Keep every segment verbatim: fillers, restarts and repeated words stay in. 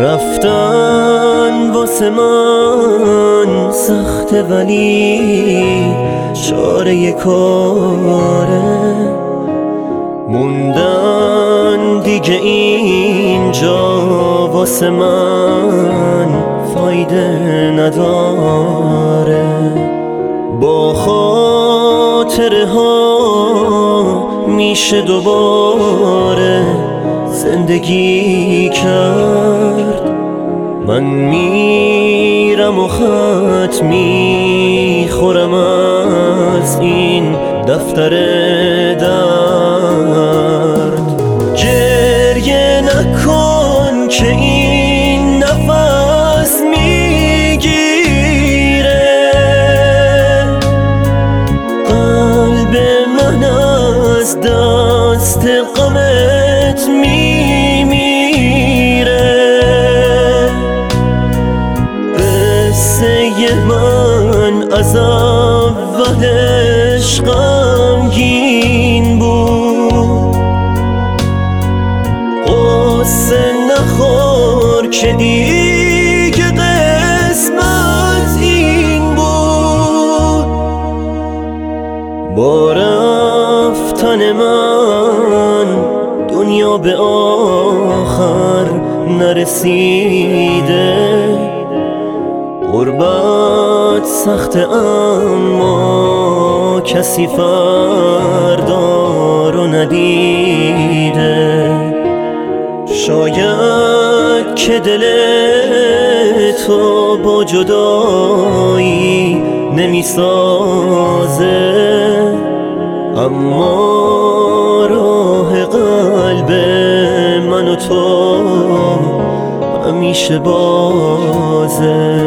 رفتن واسه من سخته ولی چاره کاره، موندن دیگه اینجا واسه من فایده نداره. با خاطره ها میشه دوباره زندگی کرد. من میرم و خط میخورم از این دفتر درد. گریه نکن که این نفس میگیره، قلب من از دست غمت میمیره. قصه من از اولش غمگین بود، قصه نخور که دیگه قسمت این بود. با رفتن من دنیا به آخر نرسیده، غربت سخته اما کسی فردا رو ندیده. شاید که دل تو با جدایی نمیسازه، اما راه قلب من و تو همیشه بازه.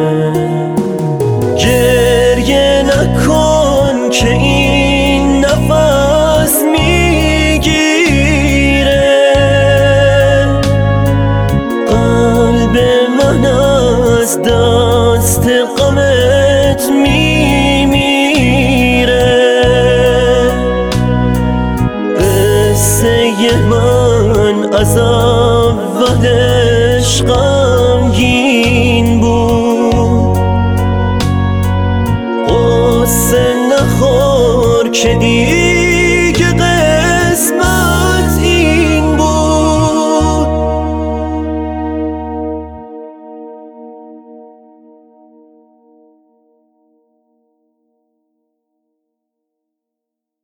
گریه نکن که این نفس میگیره، قلب من از دست غمت میمیره. قصه من از اولش غمگین بود، قصه نخور که دیگه